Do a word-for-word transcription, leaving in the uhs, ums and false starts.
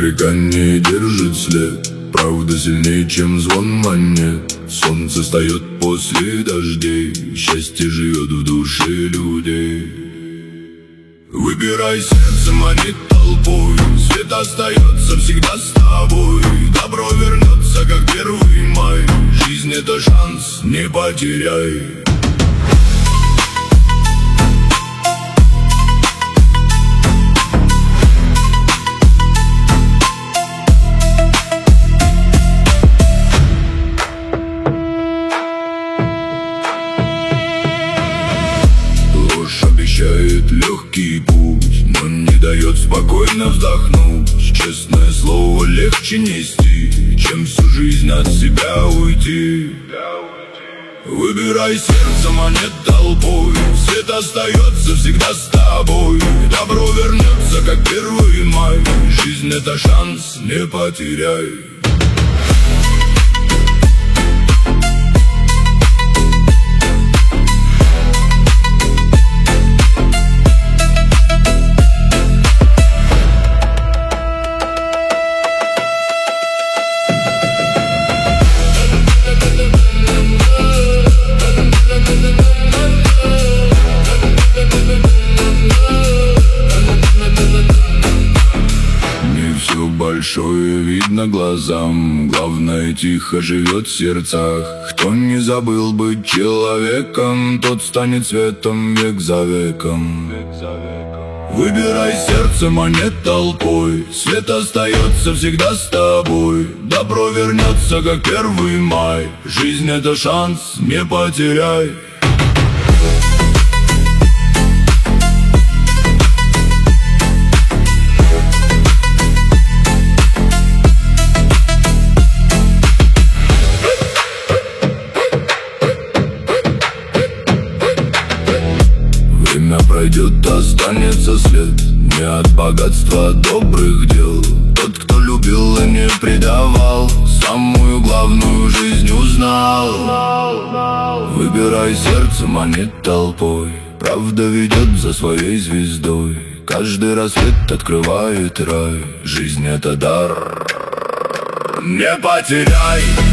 река не держит след, правда сильнее, чем звон монет. Солнце встает после дождей, счастье живет в душе людей. Выбирай сердцем, а не толпой, свет остается всегда с тобой. Добро вернется, как первый май, жизнь — это шанс, не потеряй. Обещает легкий путь, но не дает спокойно вздохнуть. Честное слово легче нести, чем всю жизнь от себя уйти. Выбирай сердцем, а не толпой, свет остается всегда с тобой. Добро вернется, как первый май, жизнь — это шанс, не потеряй. Большое видно глазам, главное тихо живет в сердцах. Кто не забыл быть человеком, тот станет светом век за веком. Выбирай сердцем, а не толпой, свет остается всегда с тобой. Добро вернется, как первый май, жизнь — это шанс, не потеряй. Время пройдет, останется след, не от богатства, а добрых дел. Тот, кто любил и не предавал, самую главную жизнь узнал. Выбирай сердцем, а не толпой, правда ведет за своей звездой. Каждый рассвет открывает рай, жизнь — это дар, не потеряй.